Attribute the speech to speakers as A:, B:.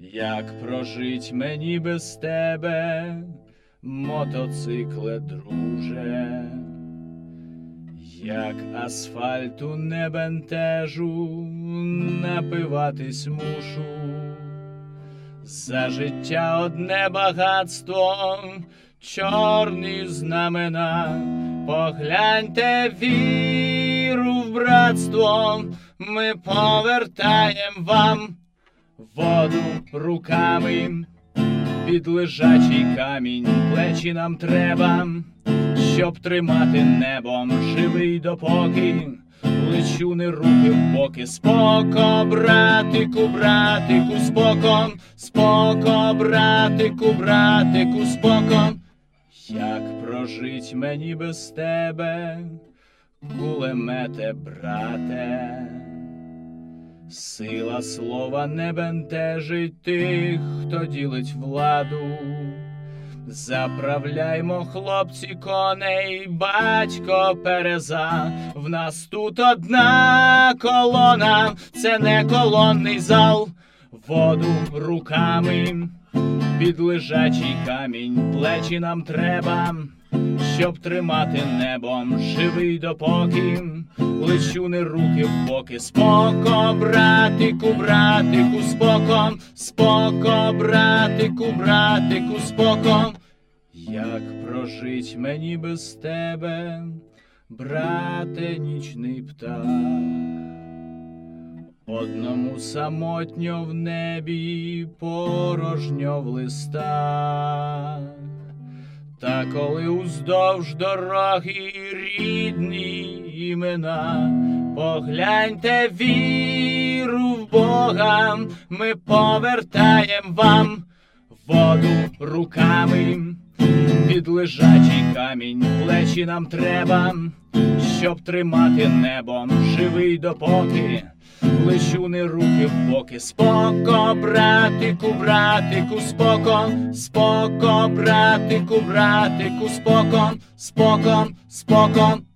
A: Як прожить мені без тебе, мотоцикле, друже? Як асфальту не бентежу, напиватись мушу. За життя одне багатство, чорні знамена. Погляньте, віру в братство, ми повертаєм вам. Воду руками під лежачий камінь, плечі нам треба, щоб тримати небом живий допоки лечу не руки в боки. Споко, братику, братику, споко, споко, братику, братику, споко. Як прожить мені без тебе, кулемете, брате? Сила слова не бентежить тих, хто ділить владу. Заправляймо, хлопці, коней, батько Переза. В нас тут одна колона, це не колонний зал. Воду руками під лежачий камінь, плечі нам треба, щоб тримати небом живий допоки лечу не руки в боки. Споко, братику, братику, споко, споко, братику, братику, споко. Як прожить мені без тебе, брате, нічний птах? Одному самотньо в небі, порожньо в листах. Та коли уздовж дороги рідні імена, погляньте, віру в Бога, ми повертаєм вам. Воду руками під лежачий камінь, плечі нам треба, щоб тримати небом живий допоки лечу не руки в боки. Споко, братику, братику, споко, споко, братику, братику, споко, споко, споко.